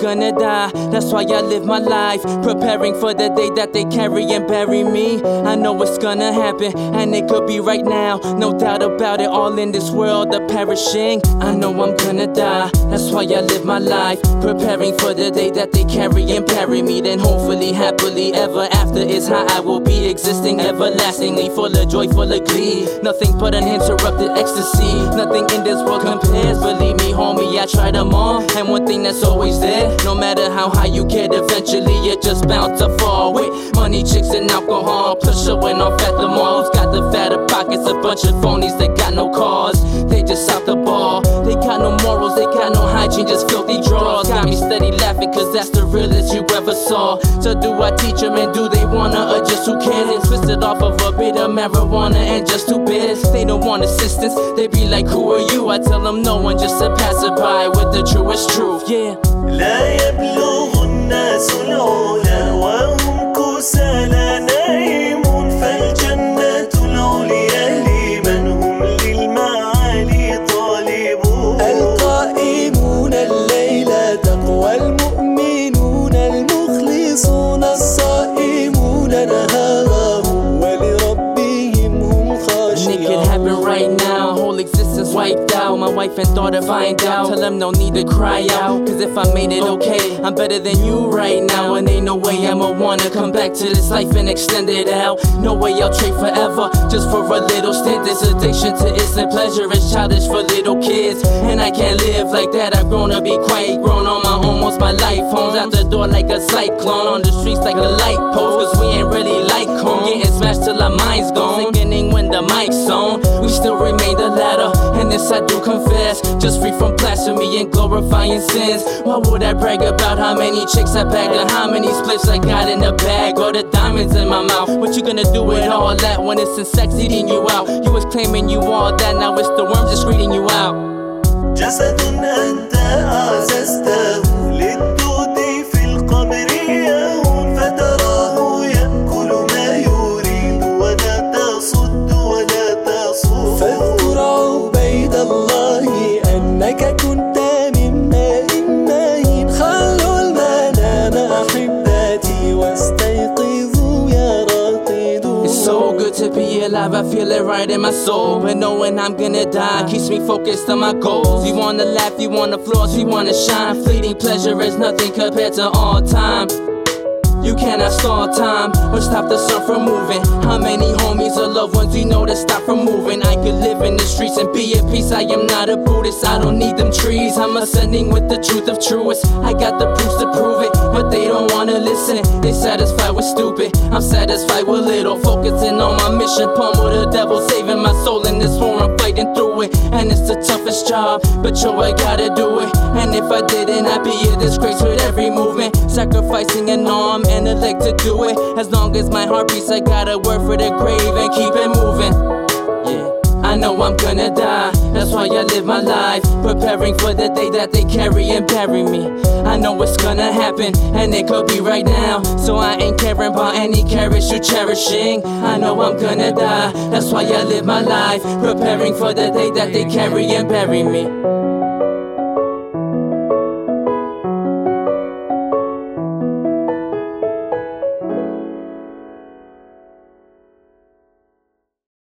gonna die. That's why I live my life, preparing for the day that they carry and bury me. I know it's gonna happen, and it could be right now. No doubt about it, all in this world are perishing. I know I'm gonna die, that's why I live my life, preparing for the day that they carry and bury me. Then hopefully, happily ever after is how I will be, existing everlastingly, full of joy, full of glee. Nothing but uninterrupted ecstasy. Nothing in this world compares, believe me, homie, I tried them all. And one thing that's always there, no matter how high you get, eventually you're just bound to fall. With money, chicks, and alcohol, plus showing off at the malls. Got the fatter pockets, a bunch of phonies that got no cars. They just out the ball, they got no morals, they got no hygiene, just filthy draws. Got me steady laughing, cause that's the realest you ever saw. So do I teach them, and do they wanna, or just who cares? They twisted off of a bit of marijuana and just too bitters. They don't want assistance, they be like, who are you? I tell them no one, just a passerby with the truest truth, yeah. لا يبلغ الناس العلا وهم كسالى نائمون فالجنة العليا لمن هم للمعالي طالبون القائمون الليل تقوى المؤمنون المخلصون الصائمون نهارهم ولربهم هم خاشعون. It could happen right now, whole existence wiped out. My wife and daughter find out, tell them no need to cry out, cause if I made it okay, I'm better than you right now. And ain't no way I'ma wanna come back to this life and extend it out. No way I'll trade forever, just for a little stint. This addiction to instant pleasure is childish for little kids, and I can't live like that. I've grown to be quite grown on my own most my life. Homes out the door like a cyclone, on the streets like a light post, cause we ain't really like home. Getting smashed till our minds gone, singing when the mic's on. We still remain the latter, and this I do confess, just free from blasphemy and glorifying sins. Why would I brag about how many chicks I bagged, or how many spliffs I got in the bag, or the diamonds in my mouth? What you gonna do with all that when it's in sex eating you out? You was claiming you all that, now it's the worm just reading you out. جسد أنت أعززته للدود في القبر يهون فتراه يأكل ما يريد ولا تصد ولا تصوم. فاذكر عبيد الله أنك كنت من ماء مهين خلوا المنام أحبتي واستيقظوا يا راقدون. It's so good to be alive, I feel it right in my soul, but knowing I'm gonna die keeps me focused on my goals. You wanna laugh, you wanna floss, you wanna shine. Fleeting pleasure is nothing compared to all time. You cannot stall time or stop the sun from moving. How many homies or loved ones you know that stop from moving? I could live in the streets and be at peace. I am not a Buddhist, I don't need them trees. I'm ascending with the truth of truest. I got the proofs to prove it, but they don't wanna listen. They satisfied with stupid, I'm satisfied with little. Focusing on my mission, pummel the devil, saving my soul in this war. I'm fighting through it, and it's the toughest job, but yo, I gotta do it. And if I didn't, I'd be a disgrace with every movement, sacrificing an arm and a leg to do it. As long as my heart beats, I gotta work for the grave and keep it moving. Yeah, I know I'm gonna die, that's why I live my life, preparing for the day that they carry and bury me. I know it's gonna happen, and it could be right now, so I ain't caring about any carrots you cherishing. I know I'm gonna die, that's why I live my life, preparing for the day that they carry and bury me.